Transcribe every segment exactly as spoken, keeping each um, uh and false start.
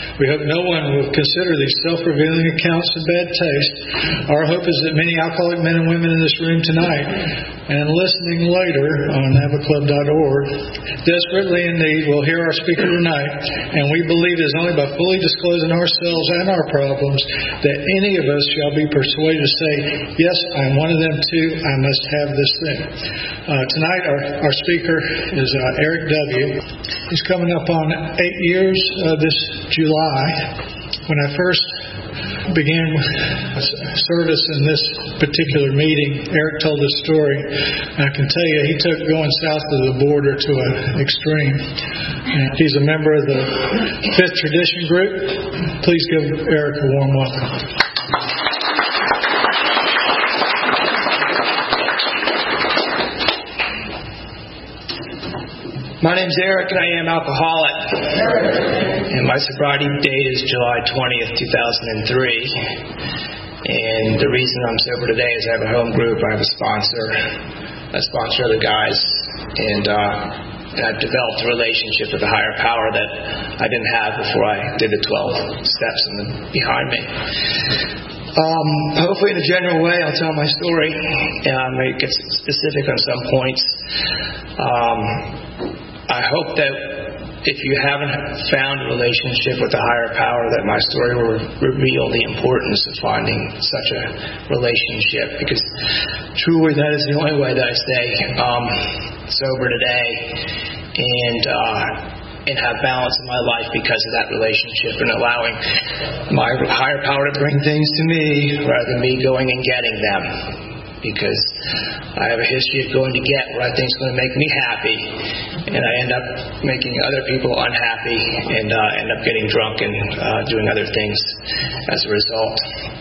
We hope no one will consider these self-revealing accounts of bad taste. Our hope is that many alcoholic men and women in this room tonight and listening later on navaclub dot org, desperately in need, will hear our speaker tonight, and we believe it is only by fully disclosing ourselves and our problems that any of us shall be persuaded to say, yes, I'm one of them too, I must have this thing. Uh, tonight our, our speaker is uh, Eric W. He's coming up on eight years uh, this July. When I first began service in this particular meeting, Eric told this story. I can tell you, he took going south of the border to an extreme. And he's a member of the Fifth Tradition Group. Please give Eric a warm welcome. My name's Eric, and I am alcoholic. And my sobriety date is July twentieth, two thousand three. And the reason I'm sober today is I have a home group. I have a sponsor. I sponsor other guys. And, uh, and I've developed a relationship with a higher power that I didn't have before I did the twelve steps in the, behind me. Um, hopefully in a general way I'll tell my story. And I may get specific on some points. Um... I hope that if you haven't found a relationship with a higher power, that my story will reveal the importance of finding such a relationship, because truly that is the only way that I stay um, sober today and uh, and have balance in my life because of that relationship and allowing my higher power to bring things to me rather than me going and getting them. Because I have a history of going to get what I think is going to make me happy, and I end up making other people unhappy, and uh, end up getting drunk and uh, doing other things as a result.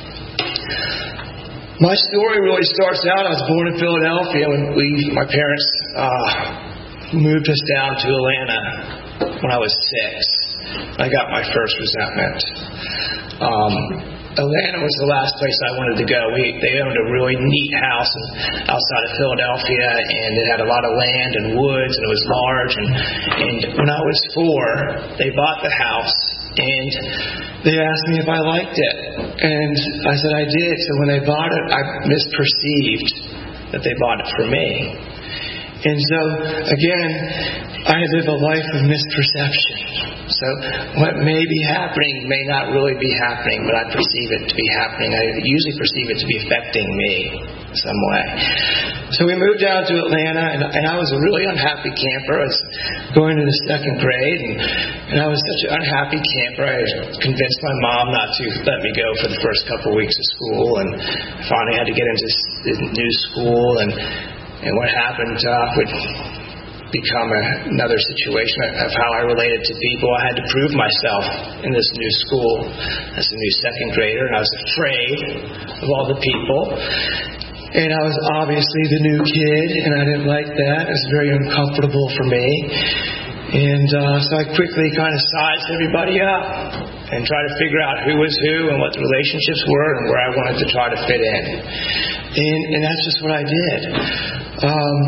My story really starts out, I was born in Philadelphia when we, my parents uh, moved us down to Atlanta when I was six. I got my first resentment. Um, Atlanta was the last place I wanted to go. We, they owned a really neat house outside of Philadelphia, and it had a lot of land and woods, and it was large. And, and when I was four, they bought the house, and they asked me if I liked it. And I said I did. So when they bought it, I misperceived that they bought it for me. And so, again, I live a life of misperception. So what may be happening may not really be happening, but I perceive it to be happening. I usually perceive it to be affecting me in some way. So we moved down to Atlanta, and, and I was a really unhappy camper. I was going to the second grade, and, and I was such an unhappy camper. I convinced my mom not to let me go for the first couple of weeks of school, and I finally had to get into this new school, and, and what happened uh, would become a, another situation of how I related to people. I had to prove myself in this new school as a new second grader, and I was afraid of all the people. And I was obviously the new kid, and I didn't like that. It was very uncomfortable for me. And uh, so I quickly kind of sized everybody up and tried to figure out who was who and what the relationships were and where I wanted to try to fit in. And, and that's just what I did. Um...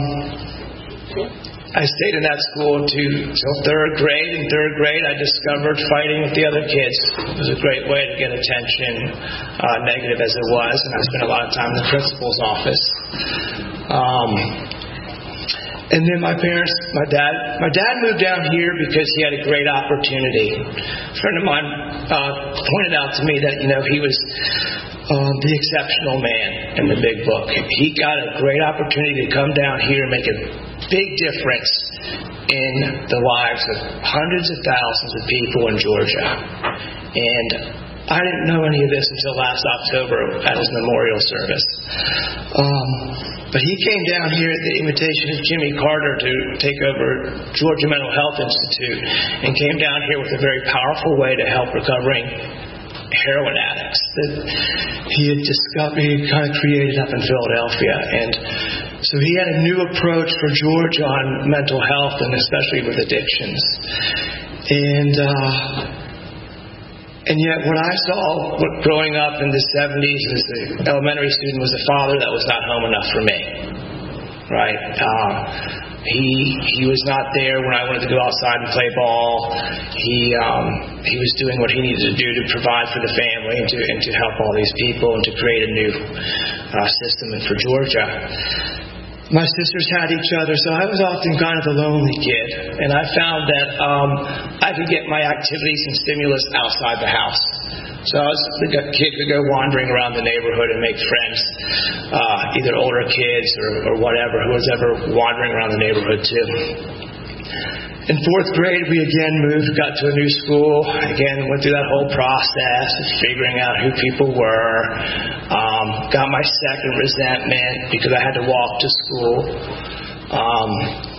I stayed in that school until third grade. In third grade, I discovered fighting with the other kids was a great way to get attention, uh, negative as it was, and I spent a lot of time in the principal's office. Um, and then my parents, my dad, my dad moved down here because he had a great opportunity. A friend of mine uh, pointed out to me that, you know, he was Um, the exceptional man in the big book. He got a great opportunity to come down here and make a big difference in the lives of hundreds of thousands of people in Georgia. And I didn't know any of this until last October at his memorial service. Um, but he came down here at the invitation of Jimmy Carter to take over Georgia Mental Health Institute, and came down here with a very powerful way to help recovering heroin addicts that he had discovered, he had kind of created up in Philadelphia. And so he had a new approach for Georgia on mental health, and especially with addictions. And uh, and yet what I saw growing up in the seventies as an elementary student was a father that was not home enough for me. Right? Uh, He he was not there when I wanted to go outside and play ball. He um, he was doing what he needed to do to provide for the family and to and to help all these people and to create a new uh, system for Georgia. My sisters had each other, so I was often kind of a lonely kid. And I found that um, I could get my activities and stimulus outside the house. So I was the kid could go wandering around the neighborhood and make friends, uh, either older kids or, or whatever, who was ever wandering around the neighborhood too. In fourth grade, we again moved, got to a new school. Again, went through that whole process of figuring out who people were. Um, got my second resentment because I had to walk to school. Um,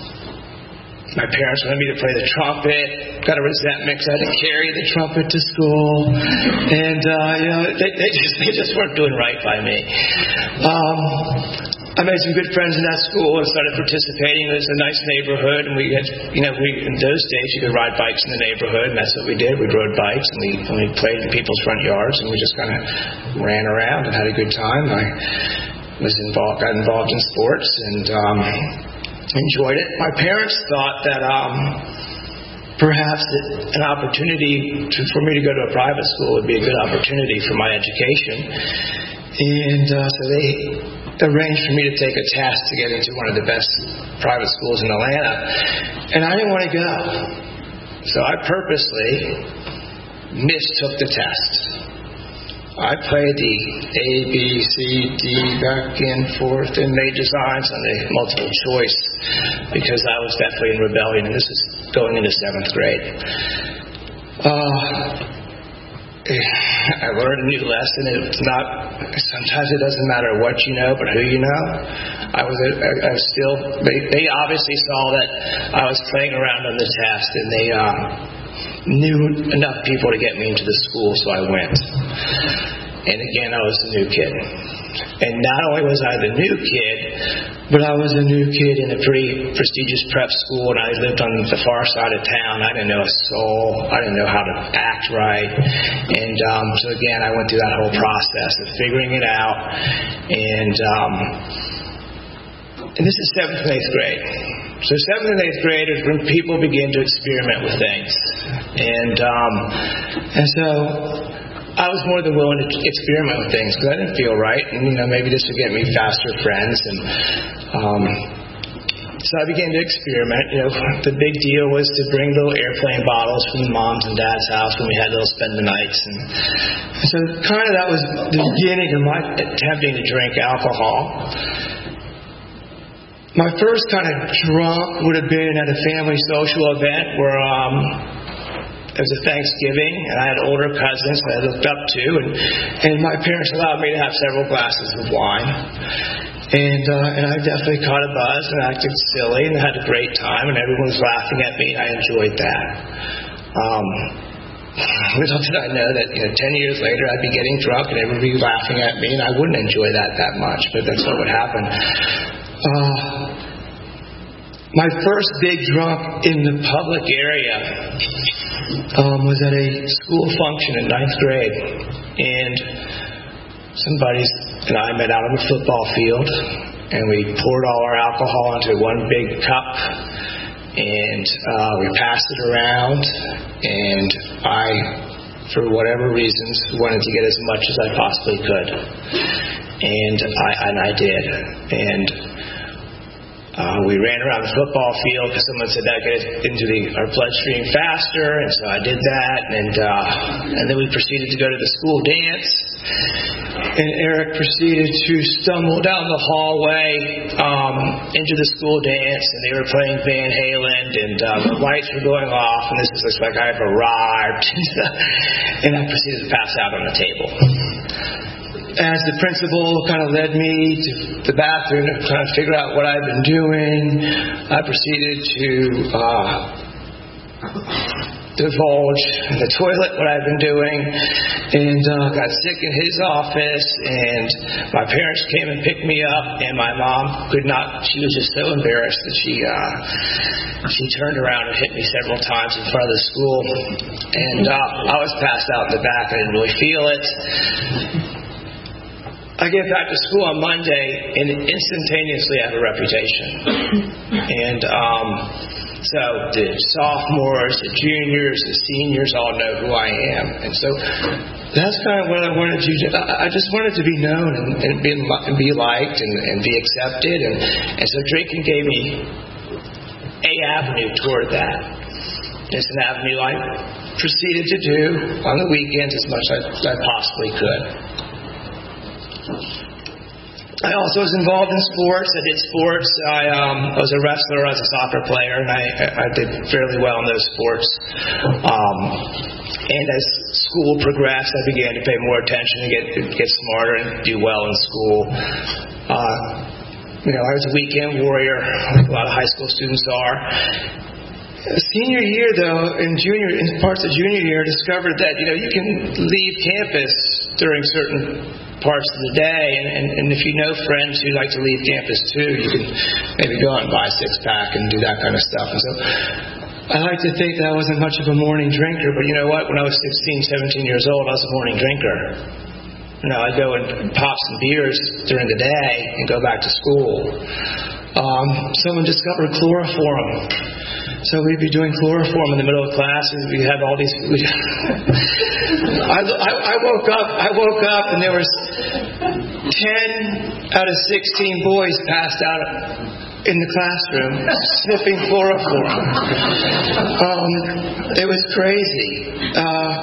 my parents wanted me to play the trumpet. Got a resentment because I had to carry the trumpet to school. And, uh, you know, they, they, just, they just weren't doing right by me. Um, I made some good friends in that school and started participating. It was a nice neighborhood, and we had, you know, we in those days you could ride bikes in the neighborhood, and that's what we did. We rode bikes, and we, and we played in people's front yards, and we just kind of ran around and had a good time. I was involved, got involved in sports, and um, enjoyed it. My parents thought that um, perhaps that an opportunity to, for me to go to a private school would be a good opportunity for my education, and uh, so they arranged for me to take a test to get into one of the best private schools in Atlanta. And I didn't want to go. So I purposely mistook the test. I played the A, B, C, D, back and forth, and made designs on the multiple choice because I was definitely in rebellion, and this is going into seventh grade. Uh... I learned a new lesson. It's not. Sometimes it doesn't matter what you know, but who you know. I was. I, I was still. They, they obviously saw that I was playing around on the test, and they uh, knew enough people to get me into the school, so I went. And again, I was the new kid. And not only was I the new kid, but I was a new kid in a pretty prestigious prep school, and I lived on the far side of town. I didn't know a soul. I didn't know how to act right. And um, so again, I went through that whole process of figuring it out. And um, and this is seventh and eighth grade. So seventh and eighth grade is when people begin to experiment with things. And um, and so I was more than willing to experiment with things because I didn't feel right, and you know maybe this would get me faster friends. And um, so I began to experiment. You know, the big deal was to bring little airplane bottles from mom's and dad's house when we had little spend the nights, and, and so kind of that was the beginning of my attempting to drink alcohol. My first kind of drunk would have been at a family social event where. Um, It was a Thanksgiving, and I had older cousins that I looked up to, and, and my parents allowed me to have several glasses of wine. And uh, and I definitely caught a buzz and acted silly and had a great time, and everyone was laughing at me, and I enjoyed that. Um, little did I know that you know, ten years later I'd be getting drunk and everyone would be laughing at me, and I wouldn't enjoy that that much, but that's what would happen. Uh, my first big drunk in the public area Um, was at a school function in ninth grade, and somebody and I met out on the football field, and we poured all our alcohol into one big cup, and uh, we passed it around, and I, for whatever reasons, wanted to get as much as I possibly could, and I, and I did, and Uh, we ran around the football field because someone said that get it into the, our bloodstream faster, and so I did that, and uh, and then we proceeded to go to the school dance, and Eric proceeded to stumble down the hallway um, into the school dance, and they were playing Van Halen, and uh, the lights were going off, and this is just like I've arrived, and I proceeded to pass out on the table. As the principal kind of led me to the bathroom to kind of figure out what I'd been doing, I proceeded to uh, divulge in the toilet what I'd been doing, and uh, got sick in his office, and my parents came and picked me up, and my mom could not, she was just so embarrassed that she uh, she turned around and hit me several times in front of the school, and uh, I was passed out in the back. I didn't really feel it. I get back to school on Monday and instantaneously have a reputation. And um, so the sophomores, the juniors, the seniors all know who I am. And so that's kind of what I wanted you to. I just wanted to be known and, and, be, and be liked and, and be accepted. And, and so drinking gave me a avenue toward that. It's an avenue I proceeded to do on the weekends as much as I possibly could. I also was involved in sports. I did sports. I, um, I was a wrestler. I was a soccer player, and I, I did fairly well in those sports. Um, and as school progressed, I began to pay more attention and get get smarter and do well in school. Uh, you know, I was a weekend warrior, like a lot of high school students are. Senior year, though, and junior, in parts of junior year, discovered that you know you can leave campus during certain parts of the day, and, and, and if you know friends who like to leave campus too, you can maybe go out and buy a six pack and do that kind of stuff. And so, I like to think that I wasn't much of a morning drinker, but you know what? When I was sixteen, seventeen years old, I was a morning drinker. You know, I'd go and pop some beers during the day and go back to school. Um, someone discovered chloroform. So we'd be doing chloroform in the middle of class, and we had all these. I, I, I woke up. I woke up, and there was ten out of sixteen boys passed out in the classroom sniffing chloroform. Um, it was crazy. Uh,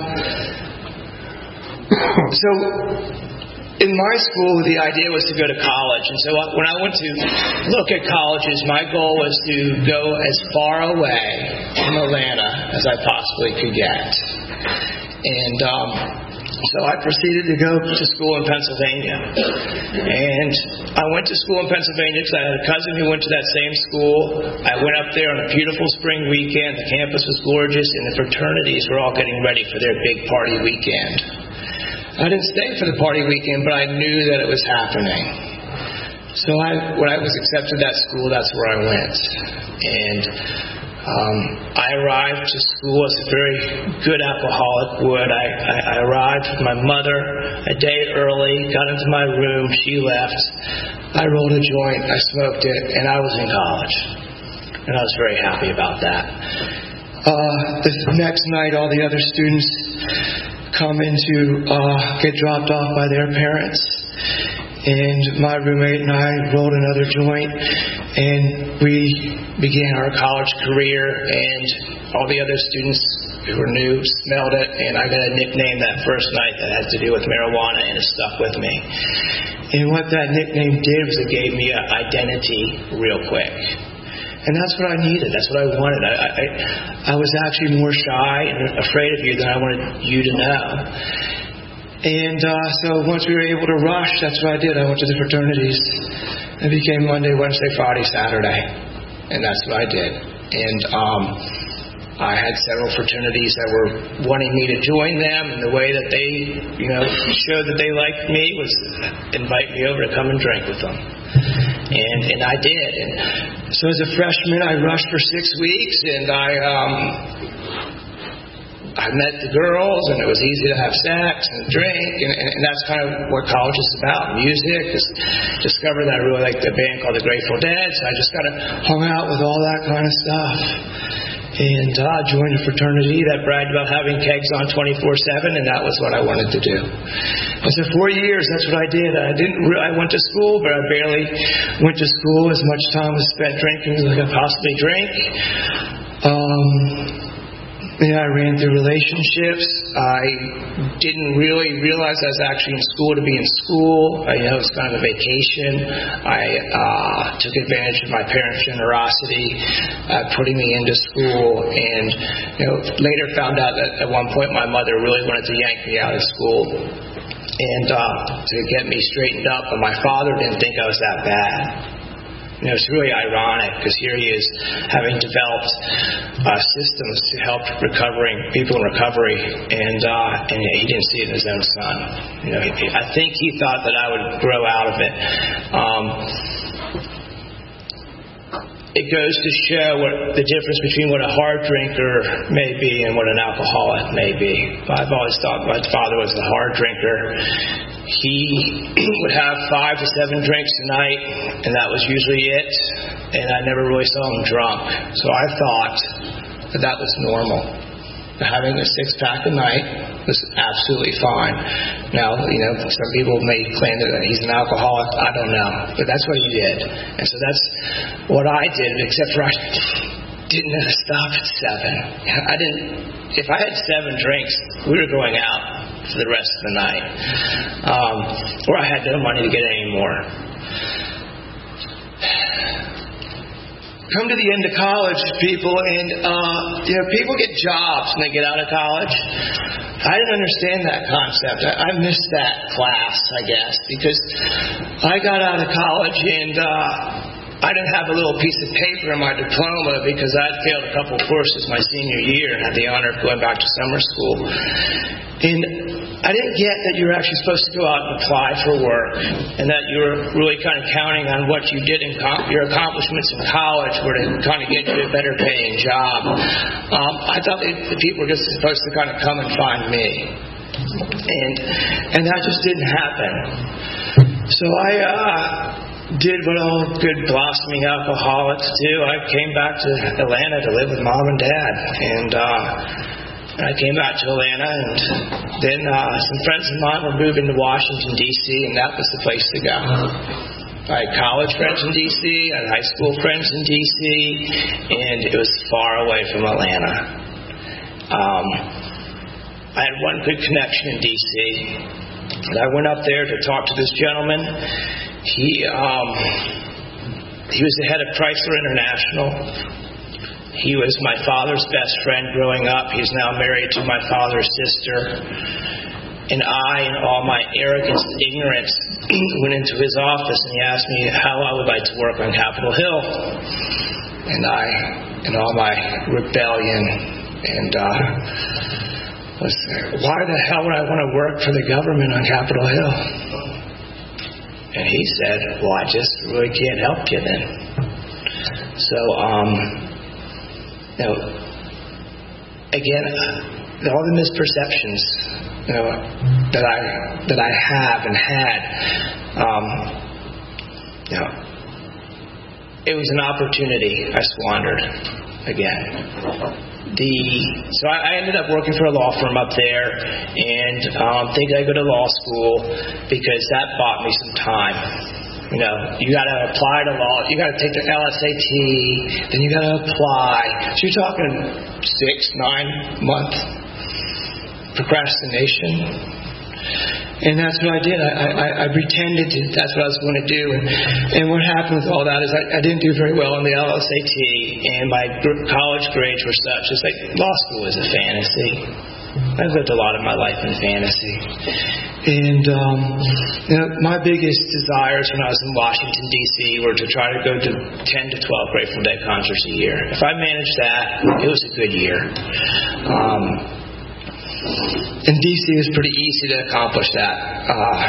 so. In my school, the idea was to go to college. And so when I went to look at colleges, my goal was to go as far away from Atlanta as I possibly could get. And um, so I proceeded to go to school in Pennsylvania. And I went to school in Pennsylvania because I had a cousin who went to that same school. I went up there on a beautiful spring weekend. The campus was gorgeous, and the fraternities were all getting ready for their big party weekend. I didn't stay for the party weekend, but I knew that it was happening. So I, when I was accepted at that school, that's where I went. And um, I arrived to school as a very good alcoholic would. I, I, I arrived with my mother a day early, got into my room, she left. I rolled a joint, I smoked it, and I was in college. And I was very happy about that. Uh, the next night, all the other students come in to uh, get dropped off by their parents, and my roommate and I rolled another joint, and we began our college career, and all the other students who were new smelled it, and I got a nickname that first night that had to do with marijuana, and it stuck with me. And what that nickname did was it gave me an identity real quick. And that's what I needed. That's what I wanted. I, I, I was actually more shy and afraid of you than I wanted you to know. And uh, so once we were able to rush, that's what I did. I went to the fraternities. It became Monday, Wednesday, Friday, Saturday. And that's what I did. And um, I had several fraternities that were wanting me to join them. And the way that they, you know, showed that they liked me was invite me over to come and drink with them. And and I did. And so as a freshman, I rushed for six weeks, and I um, I met the girls, and it was easy to have sex and drink, and, and, and that's kind of what college is about, music. Just discovered that I really liked a band called the Grateful Dead, so I just kind of hung out with all that kind of stuff. And I uh, joined a fraternity that bragged about having kegs on twenty-four seven, and that was what I wanted to do. And so four years, that's what I did. I didn't. Re- I went to school, but I barely went to school. As much time was spent drinking as I could possibly drink. Um, yeah, I ran through relationships. I didn't really realize I was actually in school to be in school. I, you know, it was kind of a vacation. I uh, took advantage of my parents' generosity, uh, putting me into school, and you know, later found out that at one point my mother really wanted to yank me out of school and uh, to get me straightened up, but my father didn't think I was that bad. You know, it's really ironic because here he is having developed uh, systems to help recovering people in recovery, and uh, and he didn't see it in his own son. You know, he, I think he thought that I would grow out of it. Um, it goes to show what the difference between what a hard drinker may be and what an alcoholic may be. I've always thought my father was a hard drinker. he would have five to seven drinks a night, and that was usually it. And I never really saw him drunk. So I thought that that was normal. Having a six-pack a night was absolutely fine. Now, you know, some people may claim that he's an alcoholic. I don't know. But that's what he did. And so that's what I did, except for I didn't ever stop at seven. I didn't, if I had seven drinks, we were going out for the rest of the night. Um, or I had no money to get any more. Come to the end of college, people, and uh, you know, people get jobs when they get out of college. I didn't understand that concept. I, I missed that class, I guess, because I got out of college and uh, I didn't have a little piece of paper in my diploma because I'd failed a couple courses my senior year and had the honor of going back to summer school. And I didn't get that you were actually supposed to go out and apply for work, and that you were really kind of counting on what you did in com- your accomplishments in college were to kind of get you a better paying job. Um, I thought that the people were just supposed to kind of come and find me, and and that just didn't happen. So I uh, did what all good blossoming alcoholics do. I came back to Atlanta to live with mom and dad, and uh, I came back to Atlanta, and then uh, some friends of mine were moving to Washington, D C, and that was the place to go. I had college friends in D C, I had high school friends in D C, and it was far away from Atlanta. Um, I had one good connection in D C, and I went up there to talk to this gentleman. He, um, he was the head of Chrysler International. He was my father's best friend growing up. He's now married to my father's sister. And I, in all my arrogance and ignorance, went into his office and he asked me how I would like to work on Capitol Hill. And I, in all my rebellion, and uh, was why the hell would I want to work for the government on Capitol Hill? And he said, well, I just really can't help you then. So, um... Now, again, all the misperceptions, you know, that I that I have and had, um, you know, it was an opportunity I squandered again. The so I, I ended up working for a law firm up there, and um, thinking I'd go to law school because that bought me some time. You know, you got to apply to law. You got to take the L S A T. Then you got to apply. So you're talking six, nine month procrastination. And that's what I did. I, I, I pretended to, that's what I was going to do. And, and what happened with all that is I, I didn't do very well on the L S A T. And my gr- college grades were such. It's like law school is a fantasy. I've lived a lot of my life in fantasy. And um, you know, my biggest desires when I was in Washington, D C were to try to go to ten to twelve Grateful Dead concerts a year. If I managed that, it was a good year. Um, in D C it was pretty easy to accomplish that. Uh,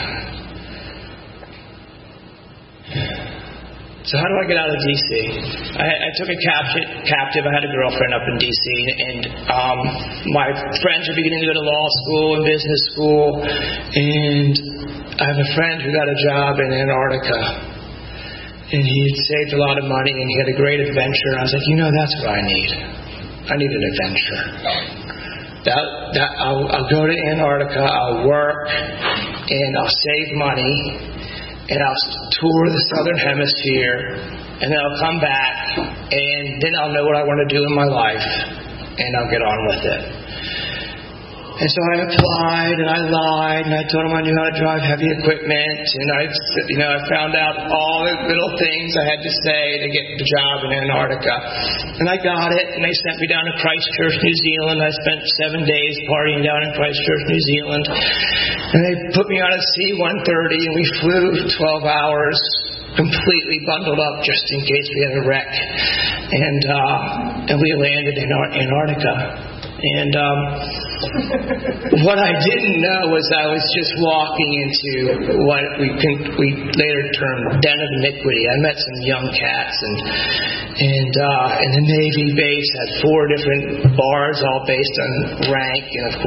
So how do I get out of D C? I, I took a captive, captive. I had a girlfriend up in D C, and um, my friends were beginning to go to law school and business school, and I have a friend who got a job in Antarctica, and he had saved a lot of money, and he had a great adventure. And I was like, you know, that's what I need. I need an adventure. That, that I'll, I'll go to Antarctica, I'll work, and I'll save money, and I'll tour the southern hemisphere, and then I'll come back, and then I'll know what I want to do in my life, and I'll get on with it. And so I applied, and I lied, and I told them I knew how to drive heavy equipment, and I, you know, I found out all the little things I had to say to get the job in Antarctica. And I got it, and they sent me down to Christchurch, New Zealand. I spent seven days partying down in Christchurch, New Zealand. And they put me on a C one thirty, and we flew twelve hours, completely bundled up just in case we had a wreck. And uh, and we landed in Antarctica. And um, what I didn't know was I was just walking into what we can, we later termed den of iniquity. I met some young cats, and and uh, and the Navy base had four different bars, all based on rank, and of course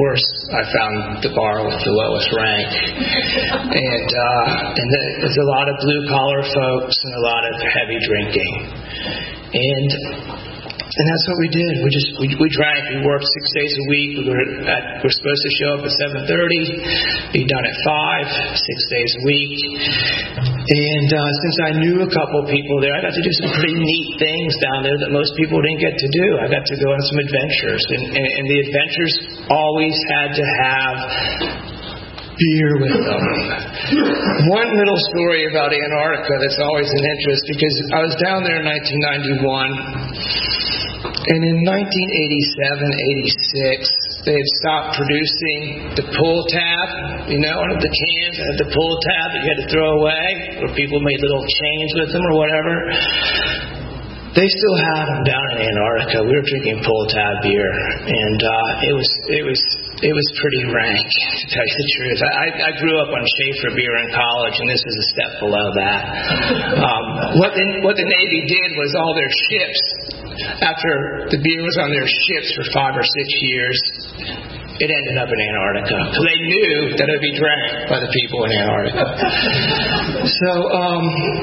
I found the bar with the lowest rank. And uh, and there's a lot of blue-collar folks and a lot of heavy drinking. And and that's what we did. We just we, we drank. We worked six days a week. We were at, we were supposed to show up at seven thirty, be done at five, six days a week. And uh, since I knew a couple people there, I got to do some pretty neat things down there that most people didn't get to do. I got to go on some adventures, and, and, and the adventures always had to have beer with them. One little story about Antarctica that's always an interest, because I was down there in nineteen ninety-one, and in nineteen eighty-seven, eighty-six, they had stopped producing the pull tab, you know, one of the cans that had the pull tab that you had to throw away, where people made little chains with them or whatever. They still had them down in Antarctica. We were drinking pull tab beer, and uh, it was it was it was pretty rank, to tell you the truth. I, I grew up on Schaefer beer in college, and this was a step below that. Um, what the what the Navy did was all their ships, after the beer was on their ships for five or six years, it ended up in Antarctica. So they knew that it would be drank by the people in Antarctica. So um,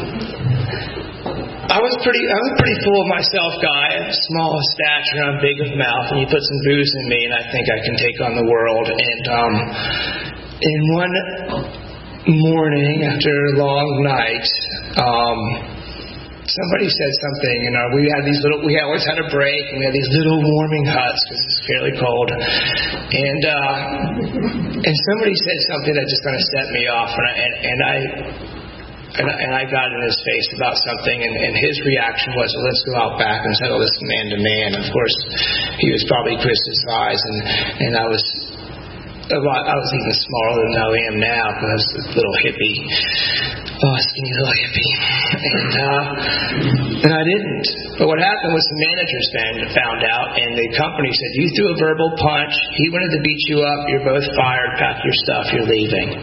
I was pretty I was a pretty full of myself guy, small of stature, I'm big of mouth, and you put some booze in me, and I think I can take on the world. And um, in one morning after a long night, um, somebody said something. You know, we had these little. We always had a break, and we had these little warming huts because it's fairly cold. And uh, and somebody said something that just kind of set me off, and I, and, and I. And, and I got in his face about something, and, and his reaction was, well, let's go out back and settle this man to man. Of course, he was probably criticized, and, and I was a lot, I was even smaller than I am now, because I was a little hippie, oh, skinny little hippie. And, uh, and I didn't. But what happened was the managers found out, and the company said, you threw a verbal punch, he wanted to beat you up, you're both fired, pack your stuff, you're leaving.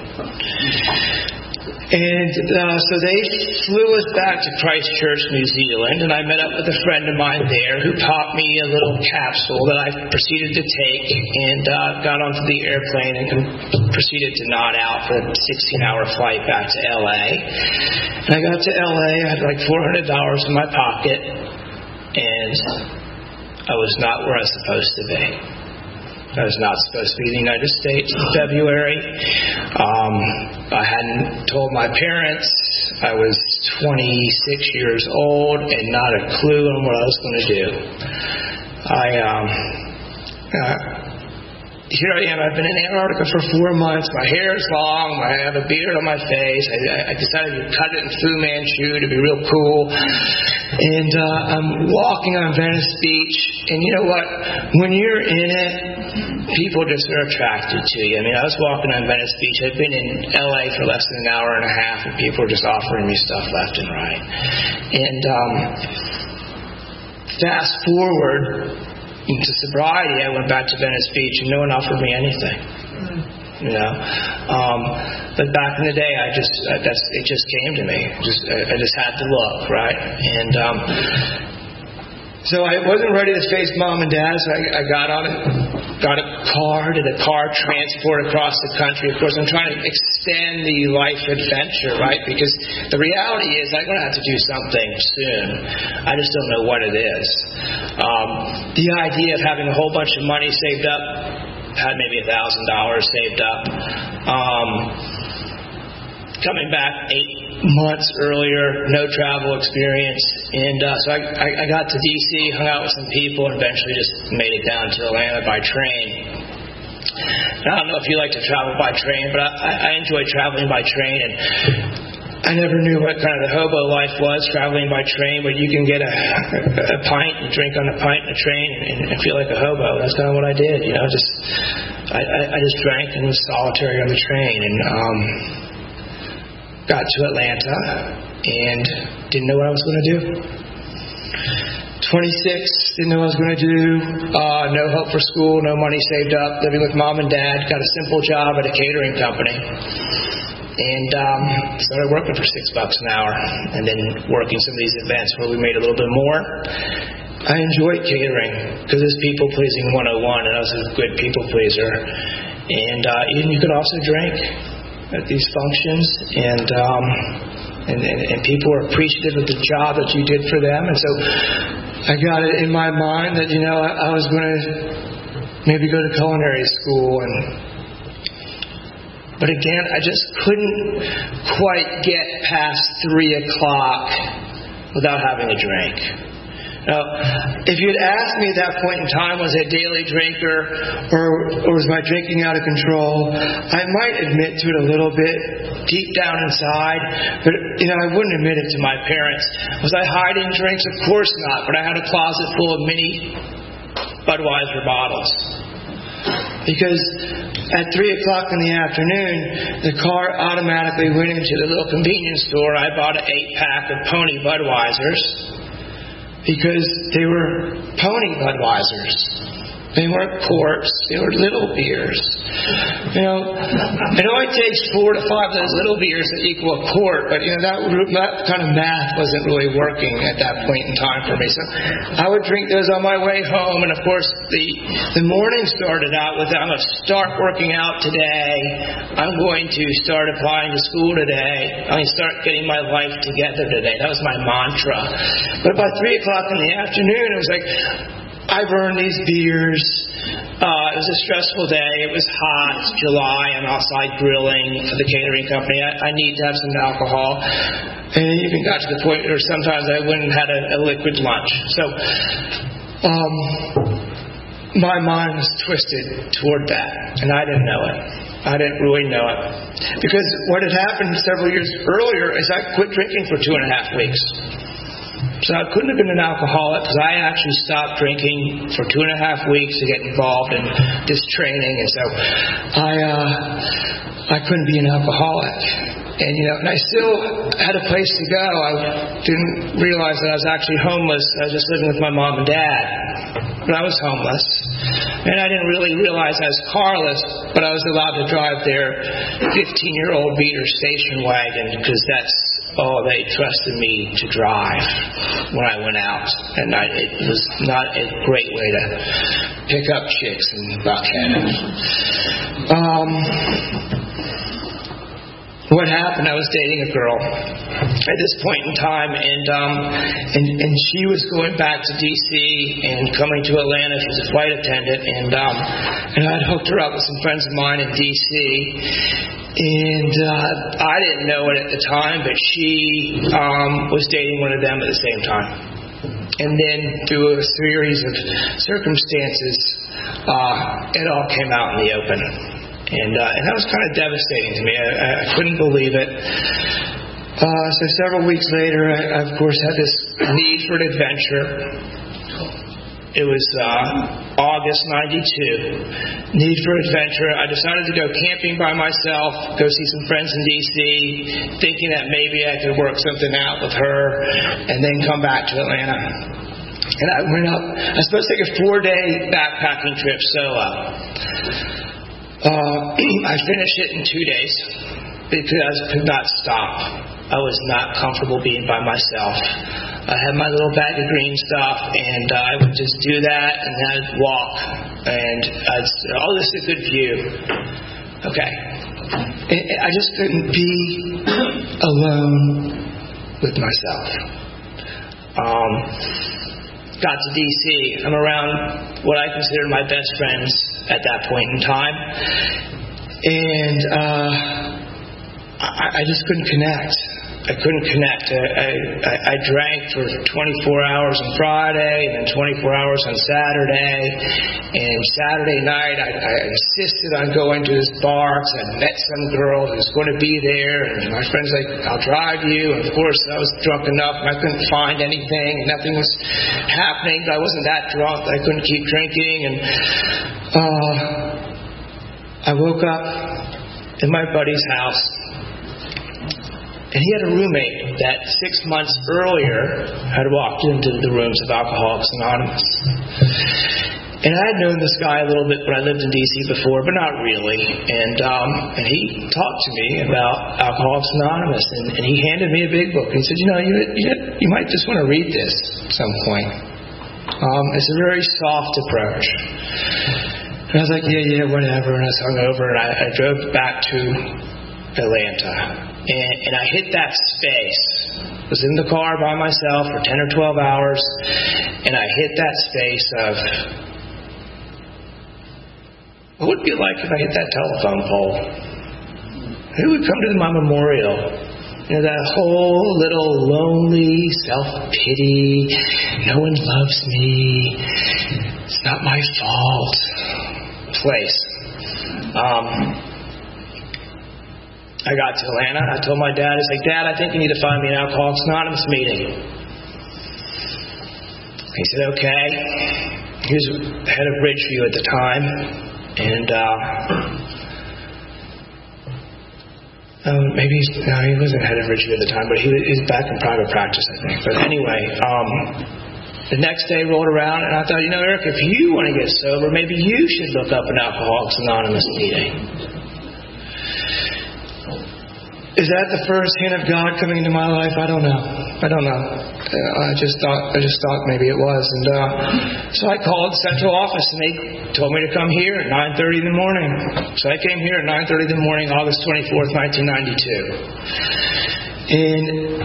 And uh, so they flew us back to Christchurch, New Zealand, and I met up with a friend of mine there who popped me a little capsule that I proceeded to take, and uh, got onto the airplane and com- proceeded to nod out for a sixteen-hour flight back to L A. And I got to L A, I had like four hundred dollars in my pocket, and I was not where I was supposed to be. I was not supposed to be in the United States in February. Um, I hadn't told my parents. I was twenty-six years old and not a clue on what I was going to do. I, um, uh, here I am. I've been in Antarctica for four months. My hair is long. I have a beard on my face. I, I decided to cut it in Fu Manchu to be real cool. And uh, I'm walking on Venice Beach. And you know what? When you're in it, people just are attracted to you. I mean, I was walking on Venice Beach. I'd been in L A for less than an hour and a half, and people were just offering me stuff left and right. And um, fast forward into sobriety, I went back to Venice Beach, and no one offered me anything. You know, um, but back in the day, I just uh, that's it just came to me. Just I, I just had to look, right, and. Um, So I wasn't ready to face mom and dad, so I, I got on it, got a car, did a car transport across the country. Of course, I'm trying to extend the life adventure, right? Because the reality is I'm going to have to do something soon. I just don't know what it is. Um, the idea of having a whole bunch of money saved up, had maybe a thousand dollars saved up. Um, coming back eight months earlier, no travel experience, and uh, so I, I, I got to D C, hung out with some people, and eventually just made it down to Atlanta by train. And I don't know if you like to travel by train, but I, I enjoy traveling by train, and I never knew what kind of the hobo life was, traveling by train, but you can get a, a pint and drink on a pint in a train and, and feel like a hobo. That's kind of what I did, you know, just I, I, I just drank and was solitary on the train, and um got to Atlanta and didn't know what I was going to do. twenty-six, didn't know what I was going to do. Uh, no hope for school, no money saved up, living with mom and dad. Got a simple job at a catering company. And um, started working for six bucks an hour, and then working some of these events where we made a little bit more. I enjoyed catering because it's people pleasing one oh one, and I was a good people pleaser. and uh, and you could also drink at these functions, and, um, and, and and people were appreciative of the job that you did for them. And so I got it in my mind that, you know, I, I was going to maybe go to culinary school, and but again, I just couldn't quite get past three o'clock without having a drink. Now, if you'd asked me at that point in time, was I a daily drinker, or, or was my drinking out of control, I might admit to it a little bit deep down inside, but, you know, I wouldn't admit it to my parents. Was I hiding drinks? Of course not, but I had a closet full of mini Budweiser bottles. Because at three o'clock in the afternoon, the car automatically went into the little convenience store. I bought an eight-pack of Pony Budweisers, because they were Pony Budweisers. They weren't quarts. They were little beers. You know, it only takes four to five of those little beers to equal a quart, but, you know, that, that kind of math wasn't really working at that point in time for me. So I would drink those on my way home, and, of course, the, the morning started out with, I'm going to start working out today. I'm going to start applying to school today. I'm going to start getting my life together today. That was my mantra. But by three o'clock in the afternoon, it was like, I've earned these beers. Uh, it was a stressful day. It was hot. It's July. I'm outside grilling for the catering company. I, I need to have some alcohol. And it even got to the point where sometimes I went and had a, a liquid lunch. So um, my mind was twisted toward that, and I didn't know it. I didn't really know it. Because what had happened several years earlier is I quit drinking for two and a half weeks. So I couldn't have been an alcoholic, because I actually stopped drinking for two and a half weeks to get involved in this training, and so I uh, I couldn't be an alcoholic. And, you know, and I still had a place to go. I didn't realize that I was actually homeless. I was just living with my mom and dad. But I was homeless. And I didn't really realize I was carless, but I was allowed to drive their fifteen-year-old beater station wagon, because that's all they trusted me to drive when I went out. And I, it was not a great way to pick up chicks in Buckhead. Um... What happened, I was dating a girl at this point in time, and um, and, and she was going back to D C and coming to Atlanta. She was a flight attendant, and um, and I'd hooked her up with some friends of mine in D C, and uh, I didn't know it at the time, but she um, was dating one of them at the same time. And then through a series of circumstances, uh, it all came out in the open. And, uh, and that was kind of devastating to me. I, I couldn't believe it. Uh, so several weeks later, I, I, of course, had this need for an adventure. It was uh, August ninety-two. Need for adventure. I decided to go camping by myself, go see some friends in D C, thinking that maybe I could work something out with her, and then come back to Atlanta. And I went up. I was supposed to take a four-day backpacking trip solo. Uh, I finished it in two days because I could not stop. I was not comfortable being by myself. I had my little bag of green stuff, and uh, I would just do that, and then I'd walk, and I'd say, oh, this is a good view. Okay. And I just couldn't be alone with myself. Um, got to D C. I'm around what I consider my best friends at that point in time, and uh, I, I just couldn't connect. I couldn't connect. I, I, I drank for twenty-four hours on Friday, and then twenty-four hours on Saturday. And Saturday night, I, I insisted on going to this bar because I met some girl who was going to be there. And my friend's like, I'll drive you. And of course, I was drunk enough, and I couldn't find anything. And nothing was happening, but I wasn't that drunk that I couldn't keep drinking. And uh, I woke up in my buddy's house. And he had a roommate that six months earlier had walked into the rooms of Alcoholics Anonymous. And I had known this guy a little bit when I lived in D C before, but not really. And um, and he talked to me about Alcoholics Anonymous, and, and he handed me a big book. And he said, you know, you, you, you might just want to read this at some point. Um, it's a very soft approach. And I was like, yeah, yeah, whatever. And I hung over, and I, I drove back to Atlanta. And, and I hit that space. I was in the car by myself for ten or twelve hours, and I hit that space of, what would it be like if I hit that telephone pole? Who would come to my memorial? You know, that whole little lonely, self-pity, no one loves me, it's not my fault place. Um, I got to Atlanta, I told my dad, I was like, Dad, I think you need to find me an Alcoholics Anonymous meeting. He said, okay. He was head of Ridgeview at the time, and uh, um, maybe he's, no, he wasn't head of Ridgeview at the time, but he was back in private practice, I think. But anyway, um, the next day rolled around, and I thought, you know, Eric, if you want to get sober, maybe you should look up an Alcoholics Anonymous meeting. Is that the first hint of God coming into my life? I don't know. I don't know. I just thought. I just thought maybe it was. And uh, so I called central office, and they told me to come here at nine thirty in the morning. So I came here at nine thirty in the morning, August twenty-fourth, nineteen ninety-two. And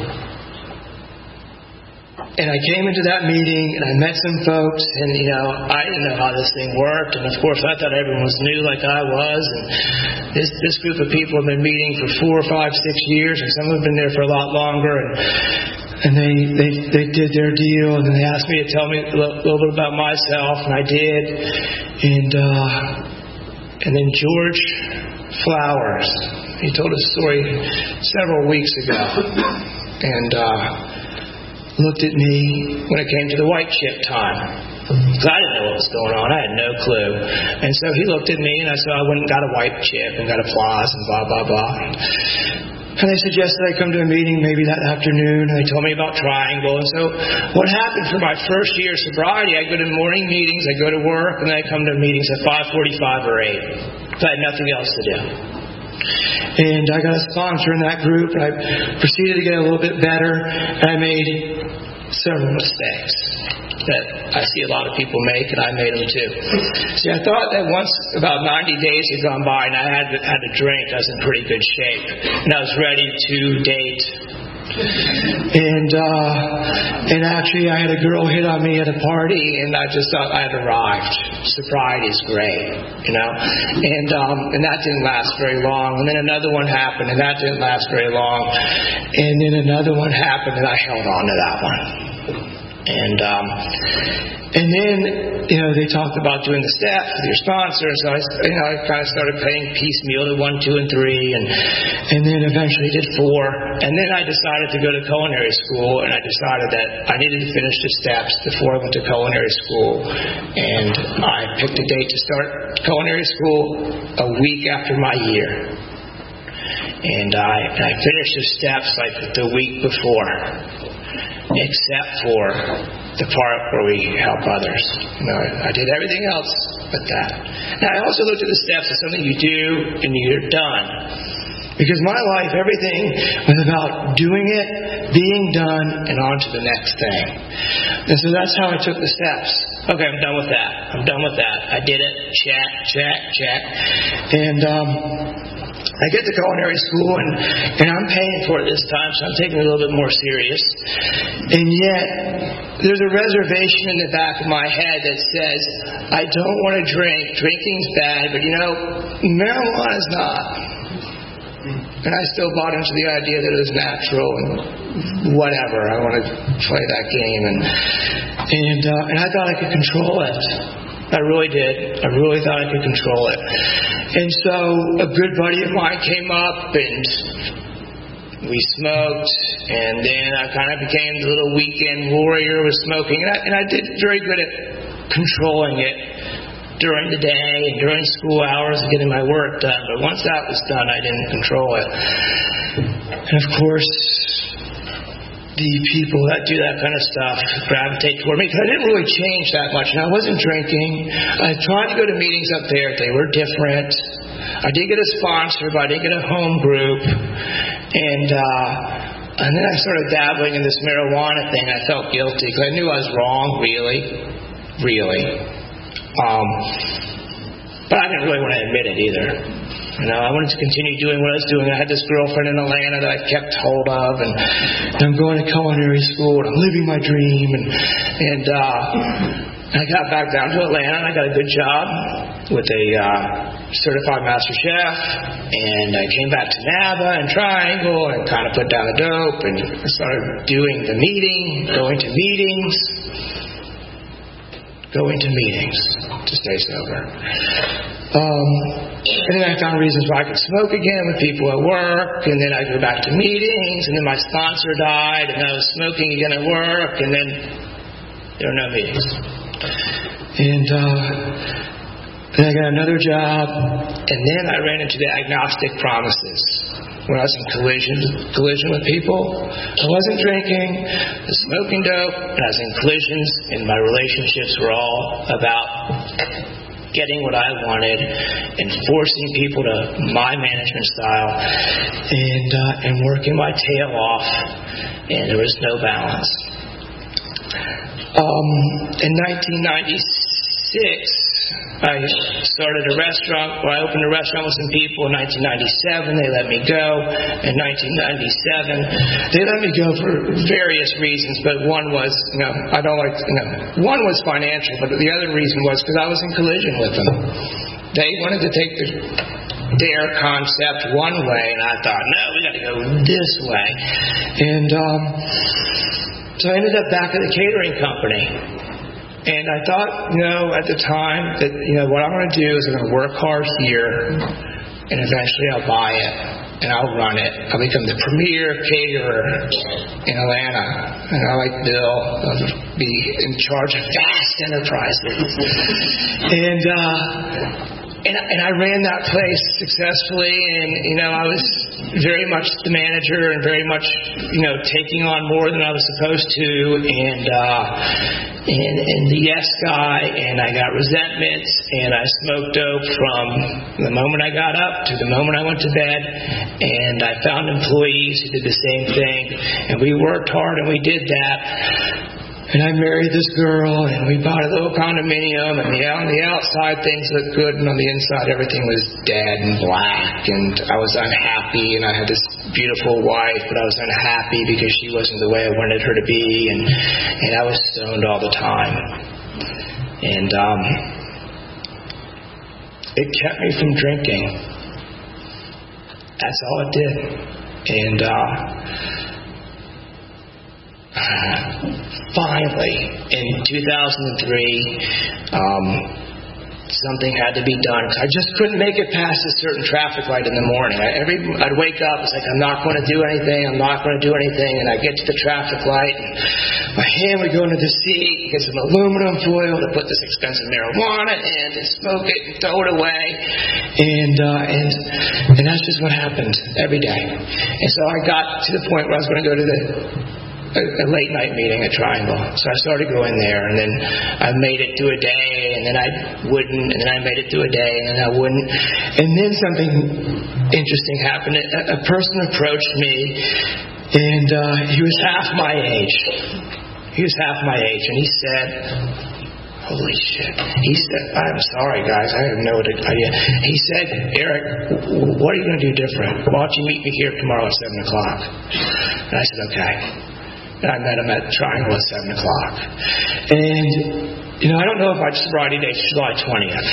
and I came into that meeting, and I met some folks, and you know, I didn't know how this thing worked, and of course, I thought everyone was new like I was, and this this group of people have been meeting for four, five, six years, and some have been there for a lot longer, and and they they they did their deal, and then they asked me to tell me a little, little bit about myself, and I did, and uh, and then George Flowers, he told a story several weeks ago, and. Uh, looked at me when it came to the white chip time. Because I didn't know what was going on. I had no clue. And so he looked at me, and I said I went and got a white chip and got applause and blah, blah, blah. And they suggested I come to a meeting maybe that afternoon, and they told me about Triangle. And so what happened for my first year of sobriety, I go to morning meetings, I go to work, and then I come to meetings at five forty-five or eight. So I had nothing else to do. And I got a sponsor in that group, and I proceeded to get a little bit better, and I made several mistakes that I see a lot of people make, and I made them too. See, I thought that once about ninety days had gone by and I had had a drink, I was in pretty good shape, and I was ready to date. And uh, and actually, I had a girl hit on me at a party, and I just thought I had arrived. Sobriety is great, you know. And um, and that didn't last very long. And then another one happened, and that didn't last very long. And then another one happened, and I held on to that one. And um, and then you know they talked about doing the steps with your sponsor, so I you know I kind of started paying piecemeal to one, two, and three, and and then eventually did four, and then I decided to go to culinary school, and I decided that I needed to finish the steps before I went to culinary school, and I picked a date to start culinary school a week after my year, and I and I finished the steps like the week before. Except for the part where we help others. You know, I did everything else but that. Now, I also looked at the steps as something you do and you're done. Because my life, everything was about doing it, being done, and on to the next thing. And so that's how I took the steps. Okay, I'm done with that. I'm done with that. I did it. Check, check, check. And, um... I get to culinary school, and, and I'm paying for it this time, so I'm taking it a little bit more serious. And yet, there's a reservation in the back of my head that says, I don't want to drink. Drinking's bad, but you know, marijuana's not. And I still bought into the idea that it was natural and whatever. I want to play that game. And, and, uh, and I thought I could control it. I really did. I really thought I could control it. And so a good buddy of mine came up, and we smoked, and then I kind of became the little weekend warrior with smoking. And I, and I did very good at controlling it during the day and during school hours and getting my work done. But once that was done, I didn't control it. And of course, the people that do that kind of stuff gravitate toward me, because I didn't really change that much. And I wasn't drinking. I tried to go to meetings up there. They were different. I did get a sponsor, but I didn't get a home group. And uh, and then I started dabbling in this marijuana thing. I felt guilty because I knew I was wrong, really, really. Um, But I didn't really want to admit it either. You know, I wanted to continue doing what I was doing. I had this girlfriend in Atlanta that I kept hold of, and I'm going to culinary school, and I'm living my dream. And and uh, I got back down to Atlanta, and I got a good job with a uh, certified master chef. And I came back to NABA and Triangle, and kind of put down the dope, and started doing the meeting, going to meetings. Going to meetings to stay sober. Um, and then I found reasons why I could smoke again with people at work, and then I'd go back to meetings, and then my sponsor died, and I was smoking again at work, and then there were no meetings. And uh, then I got another job, and then I ran into the agnostic promises. When I was in collision, collision with people, I wasn't drinking, I was smoking dope, and I was in collisions, and my relationships were all about getting what I wanted and forcing people to my management style and uh, and working my tail off, and there was no balance. Um, in nineteen ninety-six, I started a restaurant, or I opened a restaurant with some people in nineteen ninety-seven. They let me go. In nineteen ninety-seven, they let me go for various reasons, but one was, you know, I don't like, you know, one was financial, but the other reason was because I was in collision with them. They wanted to take the, their concept one way, and I thought, no, we got to go this way. And um, so I ended up back at the catering company. And I thought, you know, at the time that, you know, what I'm going to do is I'm going to work hard here, and eventually I'll buy it, and I'll run it. I'll become the premier caterer in Atlanta, and I, like Bill, I'll be in charge of vast enterprises. and, uh, and, and I ran that place successfully, and, you know, I was very much the manager and very much, you know, taking on more than I was supposed to, and, uh, And, and the yes guy, and I got resentments, and I smoked dope from the moment I got up to the moment I went to bed, and I found employees who did the same thing, and we worked hard and we did that. And I married this girl, and we bought a little condominium, and the, on the outside things looked good, and on the inside everything was dead and black, and I was unhappy, and I had this beautiful wife, but I was unhappy because she wasn't the way I wanted her to be, and, and I was stoned all the time. And um, it kept me from drinking. That's all it did. And uh, finally, in two thousand three, um, something had to be done. I just couldn't make it past a certain traffic light in the morning. I, every, I'd wake up, it's like, I'm not going to do anything, I'm not going to do anything, and I get to the traffic light, and my hand would go into the seat, get some aluminum foil to put this expensive marijuana in, and smoke it, and throw it away, and uh, and and that's just what happened every day. And so I got to the point where I was going to go to the A, a late night meeting at Triangle. So I started going there, and then I made it through a day, and then I wouldn't, and then I made it through a day, and then I wouldn't. And then something interesting happened. A, a person approached me, and uh, he was half my age. He was half my age, and he said, holy shit. He said, I'm sorry, guys, I have no idea. He said, Eric, what are you going to do different? Why don't you meet me here tomorrow at seven o'clock? And I said, okay. And I met him at Triangle at seven o'clock. And, you know, I don't know if my sobriety date is July twentieth.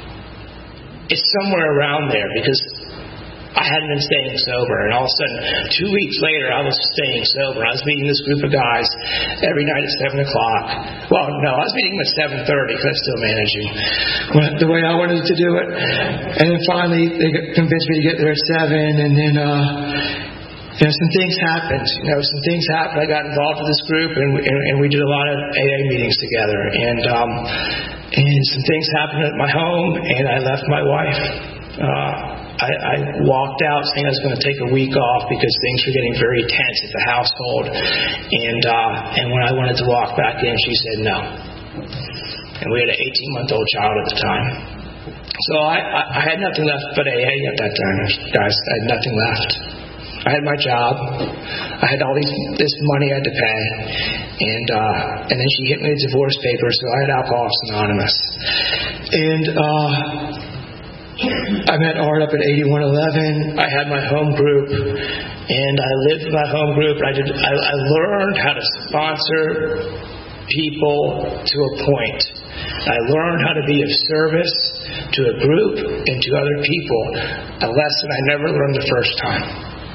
It's somewhere around there because I hadn't been staying sober. And all of a sudden, two weeks later, I was staying sober. I was meeting this group of guys every night at seven o'clock. Well, no, I was meeting them at seven thirty because I was still managing the way I wanted to do it. And then finally, they convinced me to get there at seven. And then, uh, You know, some things happened. You know, some things happened. I got involved with this group, and, and, and we did a lot of A A meetings together. And um, and some things happened at my home, and I left my wife. Uh, I, I walked out saying I was going to take a week off because things were getting very tense at the household. And uh, and when I wanted to walk back in, she said no. And we had an eighteen-month-old child at the time. So I, I, I had nothing left but A A at that time, guys. I had nothing left. I had my job. I had all these this money I had to pay, and uh, and then she hit me with divorce papers, so I had Alcoholics Anonymous. And uh, I met Art up at eighty-one eleven. I had my home group, and I lived in my home group. I did. I, I learned how to sponsor people to a point. I learned how to be of service to a group and to other people, a lesson I never learned the first time.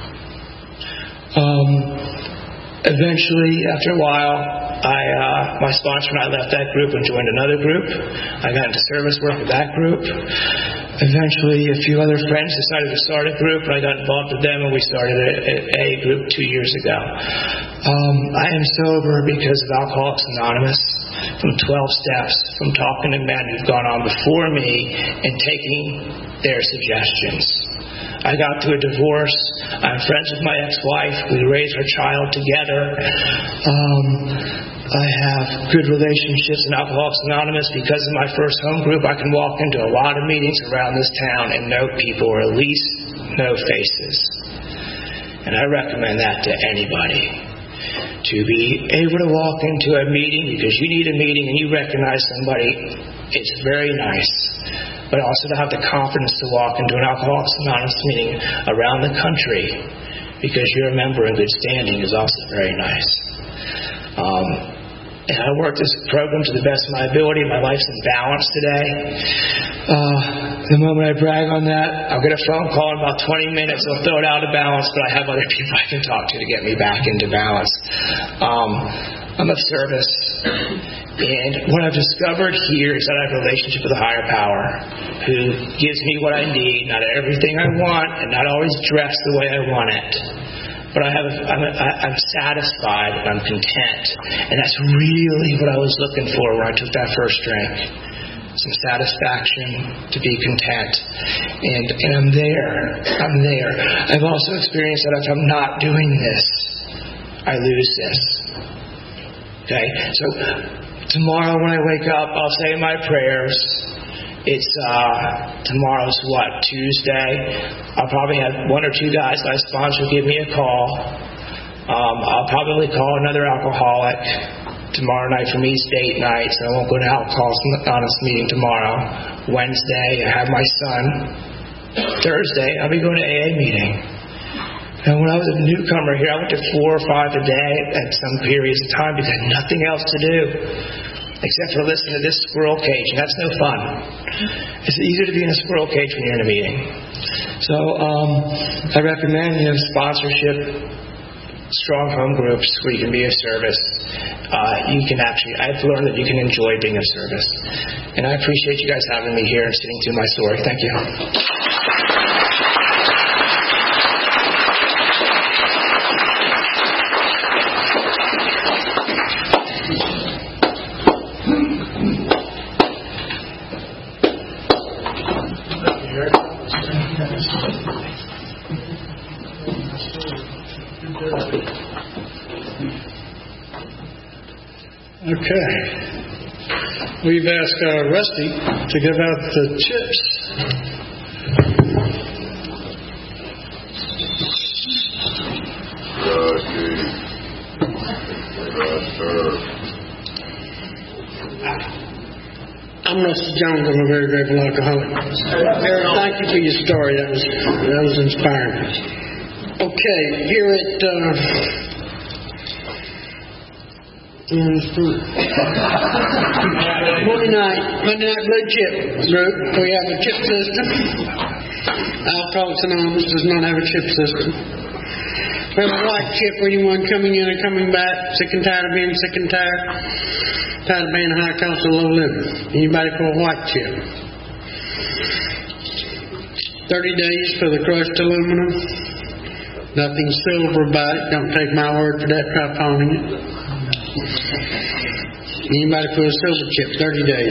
Um, eventually, after a while, I, uh, my sponsor and I left that group and joined another group. I got into service work with that group. Eventually, a few other friends decided to start a group, and I got involved with them, and we started a, a group two years ago. Um, I am sober because of Alcoholics Anonymous, from twelve steps, from talking to men who've gone on before me and taking their suggestions. I got through a divorce. I'm friends with my ex-wife. We raised our child together. Um, I have good relationships in Alcoholics Anonymous. Because of my first home group, I can walk into a lot of meetings around this town and know people, or at least know faces. And I recommend that to anybody. To be able to walk into a meeting because you need a meeting and you recognize somebody, it's very nice. But also to have the confidence to walk into an Alcoholics Anonymous meeting around the country because you're a member in good standing is also very nice. Um, and I work this program to the best of my ability. My life's in balance today. Uh, the moment I brag on that, I'll get a phone call in about twenty minutes. I'll throw it out of balance, but I have other people I can talk to to get me back into balance. Um, I'm of service. And what I've discovered here is that I have a relationship with a higher power who gives me what I need, not everything I want, and not always dressed the way I want it. But I have, a, I'm, a, I'm satisfied and I'm content. And that's really what I was looking for when I took that first drink. Some satisfaction, to be content. And, and I'm there. I'm there. I've also experienced that if I'm not doing this, I lose this. Okay? So tomorrow when I wake up, I'll say my prayers. It's uh, tomorrow's what? Tuesday. I'll probably have one or two guys that I sponsor give me a call. Um, I'll probably call another alcoholic tomorrow night. For me, it's date night, so I won't go to Alcoholics Anonymous meeting tomorrow. Wednesday, I have my son. Thursday, I'll be going to A A meeting. And when I was a newcomer here, I went to four or five a day at some periods of time because I had nothing else to do except for listen to this squirrel cage, and that's no fun. It's easier to be in a squirrel cage when you're in a meeting. So um, I recommend you know, sponsorship, strong home groups where you can be of service. Uh, you can actually, I've learned that you can enjoy being of service. And I appreciate you guys having me here and sitting through my story. Thank you. Okay. We've asked uh, Rusty to give out the chips. I'm Rusty Jones. I'm a very grateful alcoholic. Mary, thank you for your story. That was that was inspiring. Okay, here at uh, Monday night, Monday night Blue Chip group, we have a chip system. Alcoholics Anonymous does not have a chip system. We have a white chip for anyone coming in and coming back, sick and tired of being sick and tired, tired of being a high cost of low living. Anybody for a white chip? Thirty days for the crushed aluminum. Nothing silver about it. Don't take my word for that. Try pawning it. Anybody for a silver chip? Thirty days.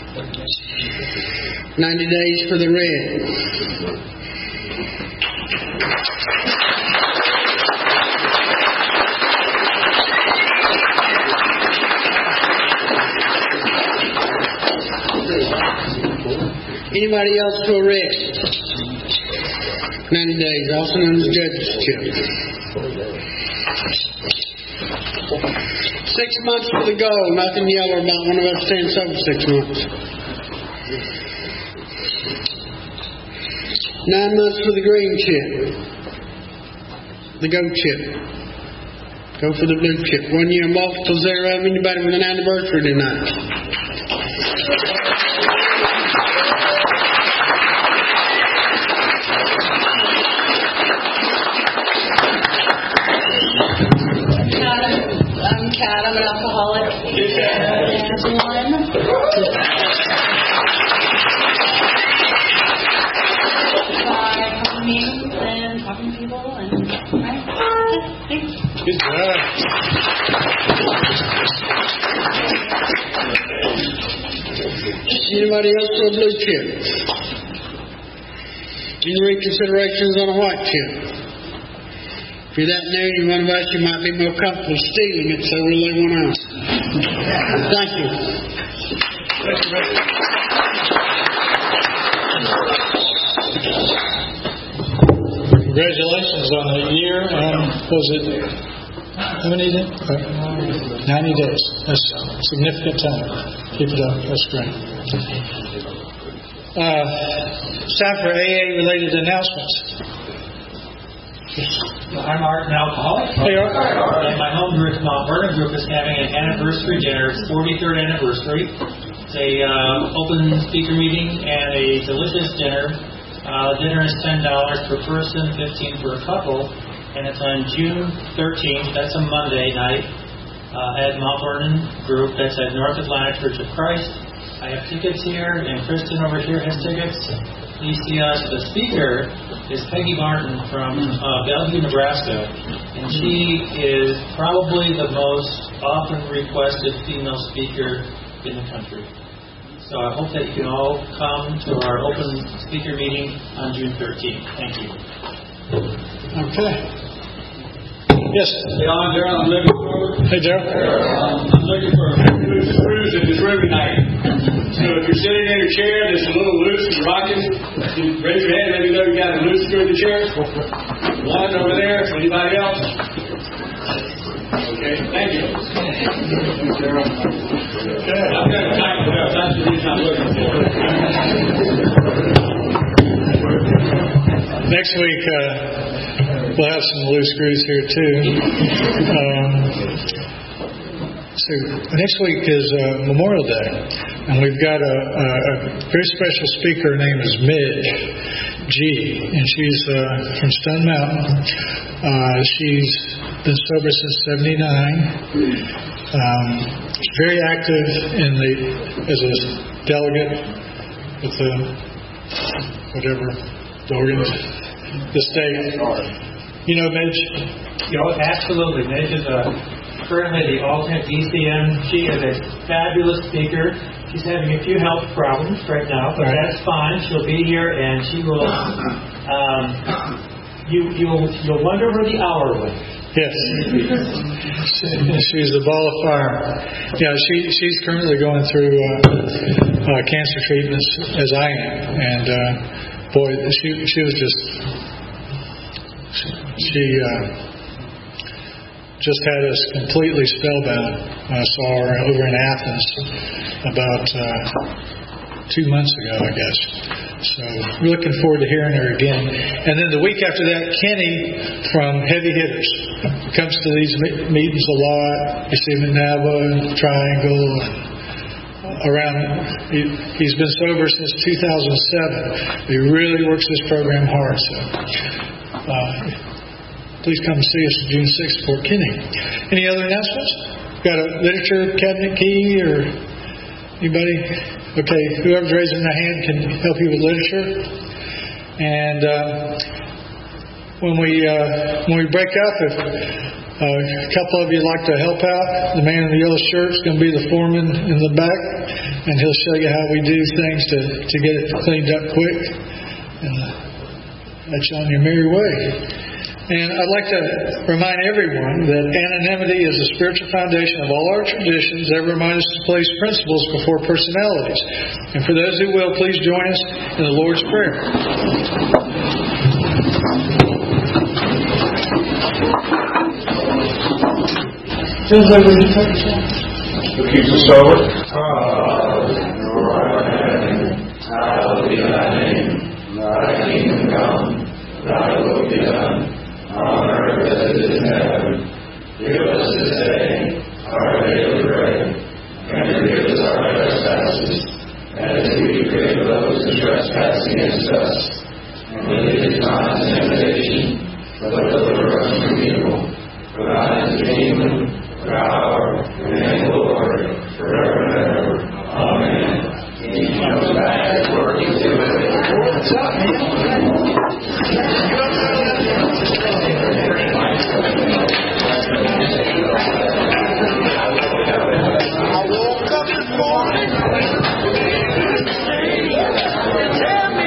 Ninety days for the red. Anybody else for red? ninety days, also known as judge's chip. Six months for the gold, nothing yellow about one of us staying sober six months. Nine months for the green chip. The gold chip. Go for the blue chip. One year multiples thereof. Anybody with an anniversary tonight? I'm Kat. I'm an alcoholic. And one. By coming meetings and talking to people and right. Thanks. Good job. Anybody else for a blue chip? Any reconsiderations on a white chip? If you're that new, you're one of us, you might be more comfortable stealing it, so we'll leave one out. Thank you. Congratulations on the year. Um, was it how many days? ninety days. That's a significant time. Keep it up. That's great. Uh, it's time for A A-related announcements. I'm Art, an alcoholic. Hey, Art. And my home group, Mount Vernon Group, is having an anniversary dinner. It's forty-third anniversary. It's a uh, open speaker meeting and a delicious dinner. Uh, dinner is ten dollars per person, fifteen dollars per couple, and it's on June thirteenth. That's a Monday night uh, at Mount Vernon Group. That's at North Atlanta Church of Christ. I have tickets here, and Kristen over here has tickets. Please see us. The speaker is Peggy Martin from uh, Bellevue, Nebraska, and she is probably the most often requested female speaker in the country. So I hope that you can all come to our open speaker meeting on June thirteenth. Thank you. Okay. Yes. Hey, I'm Darryl. I'm looking for. Hey, Darryl. Um, I'm looking for loose screws in this room tonight. So if you're sitting in your chair that's a little loose and rocking, you raise your hand. Let me know you got a loose screw in the chair. One over there. Anybody else? Okay. Thank you. Thanks, Darryl. Okay. I've got to tighten it up. That's the reason I'm looking for it. Next week, uh, we'll have some loose screws here too. Um, so next week is uh, Memorial Day, and we've got a, a, a very special speaker. Her name is Midge G, and she's uh, from Stone Mountain. Uh, she's been sober since seventy-nine. Um, she's very active in the as a delegate with the whatever the organization. The state. You know Midge? You know, absolutely. Midge is a, currently the alternate D C M. She is a fabulous speaker. She's having a few health problems right now, but right. That's fine. She'll be here, and she will. Um, you you'll you'll wonder where the hour went. Yes, she's a ball of fire. Yeah, she she's currently going through uh, uh, cancer treatments as I am, and uh, boy, she she was just she uh, just had us completely spellbound. I saw her over in Athens about uh, two months ago, I guess. So we're looking forward to hearing her again. And then the week after that, Kenny from Heavy Hitters comes to these meetings a lot. You see him in Nava and Triangle and around. He, he's been sober since two thousand seven. He really works this program hard. So uh, please come see us June sixth for Kenny. Any other announcements? Got a literature cabinet key or anybody? Okay, whoever's raising their hand can help you with literature. And uh, when we uh, when we break up, if uh, a couple of you like to help out, the man in the yellow shirt is going to be the foreman in the back, and he'll show you how we do things to, to get it cleaned up quick. And uh, that's on your merry way. And I'd like to remind everyone that anonymity is the spiritual foundation of all our traditions that remind us to place principles before personalities. And for those who will, please join us in the Lord's Prayer. Who keeps us sober? Hallowed be thy name. Thy kingdom come. will be done, on earth as it is in heaven. Give us this day our daily bread, and forgive us our trespasses, as we forgive those who trespass against us. And lead us not into temptation, but deliver us from evil. For thine is the kingdom, the power, and the glory, forever and ever. Amen. He comes back working to I woke up this morning. Tell me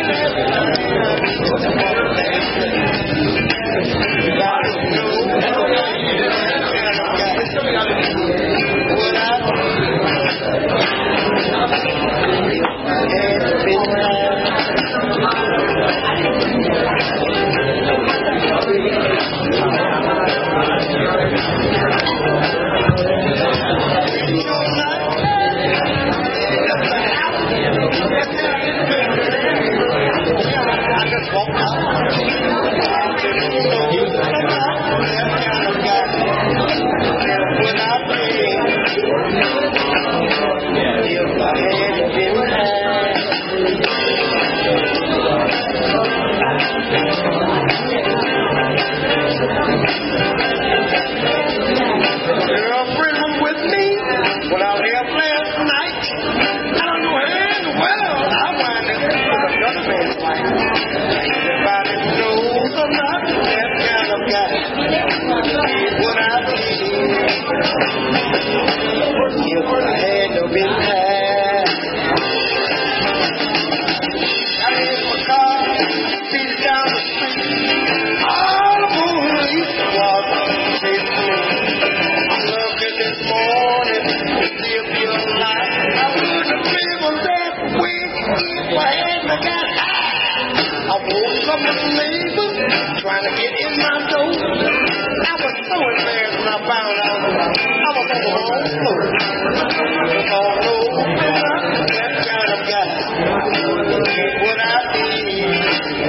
trying to get in my door. I was so embarrassed when I found out I was on the wrong floor. Oh no, that kind of guy is what I need.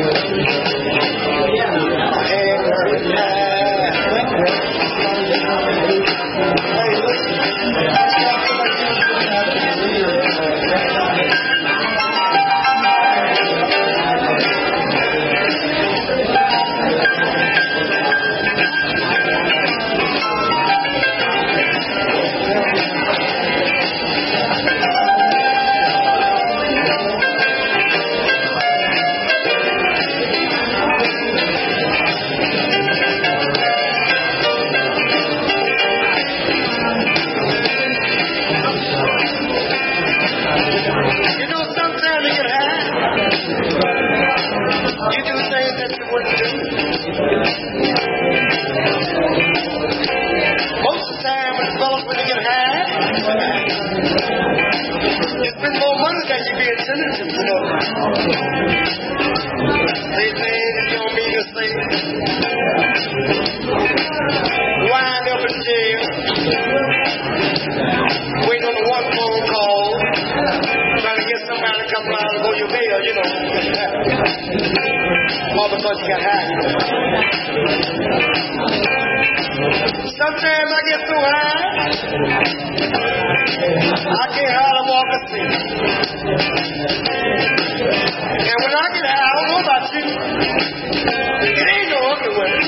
And her hey, listen. Sometimes I get so high, I can't hardly walk a seat. And when I get high, I don't know about you, it ain't no ugly women.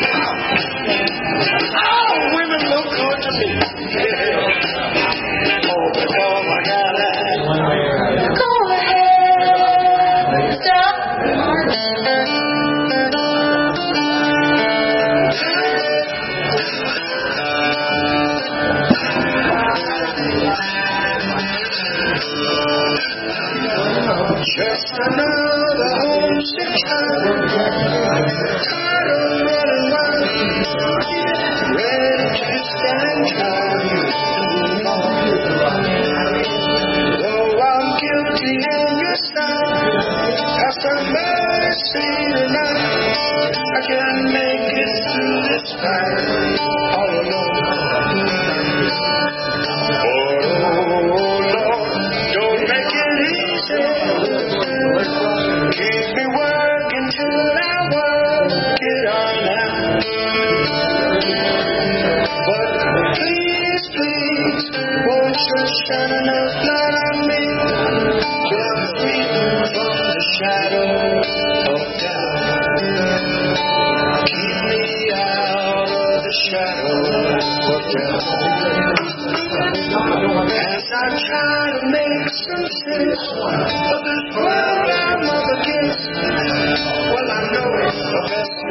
All women look good to me. Oh, because I got high. Go ahead, stop. Just another homesick child.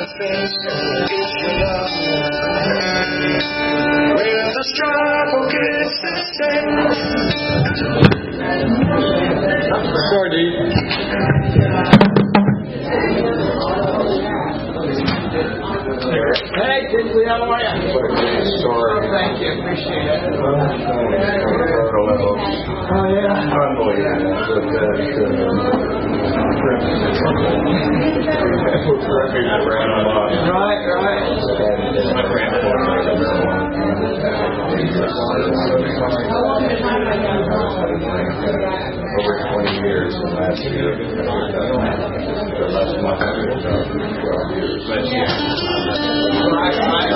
sense is your love. Where the struggle gets the same. Sorry, Dee. Hey, did we how are you? Story. Oh, thank you. Appreciate it. Oh, yeah. Unbelievable. Right, right. My over twenty years from last year. The last month I've been twelve years. Right, right.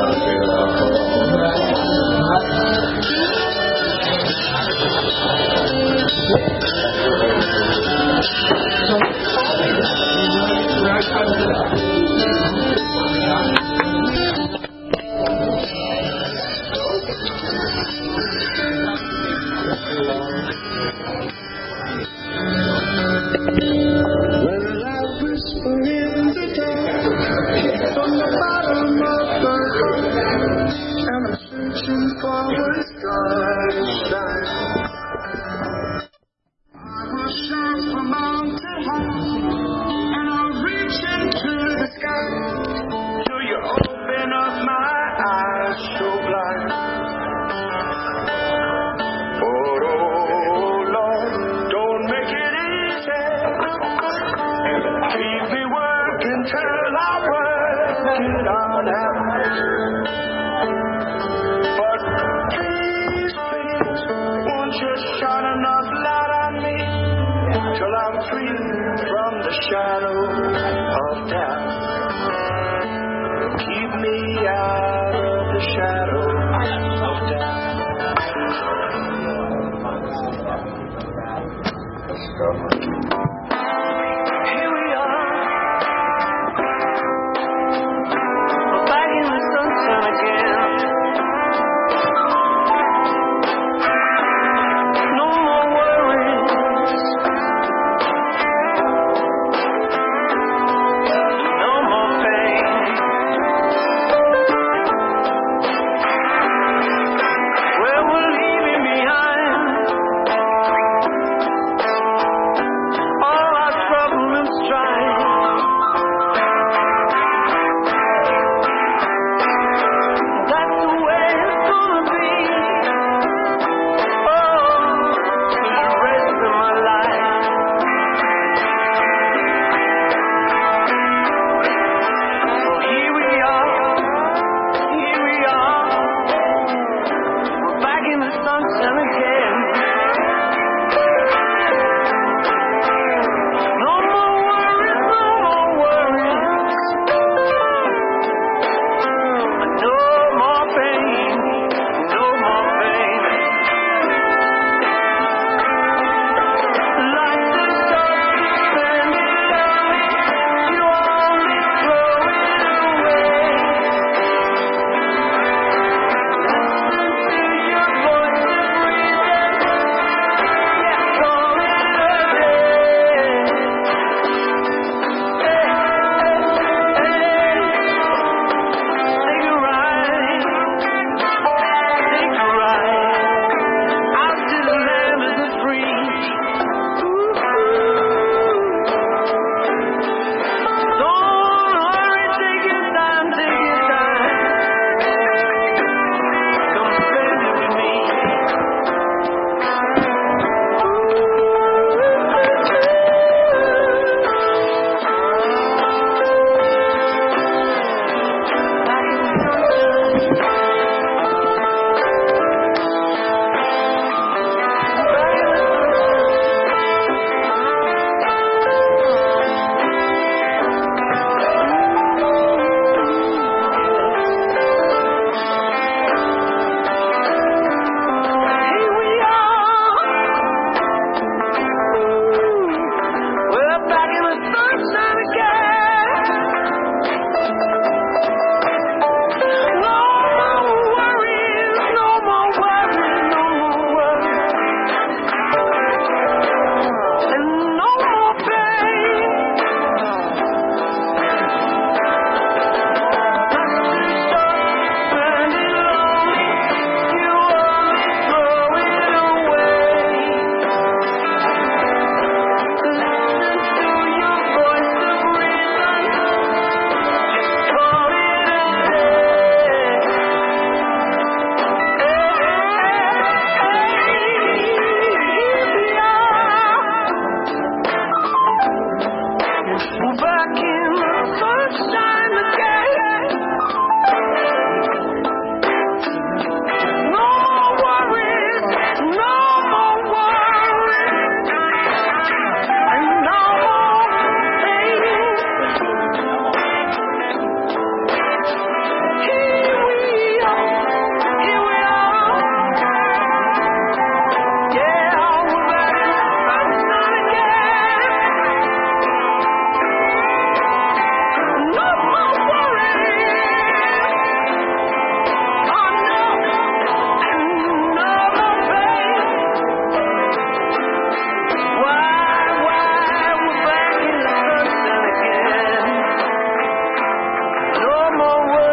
Here we are, back in the sunshine again. I'm away.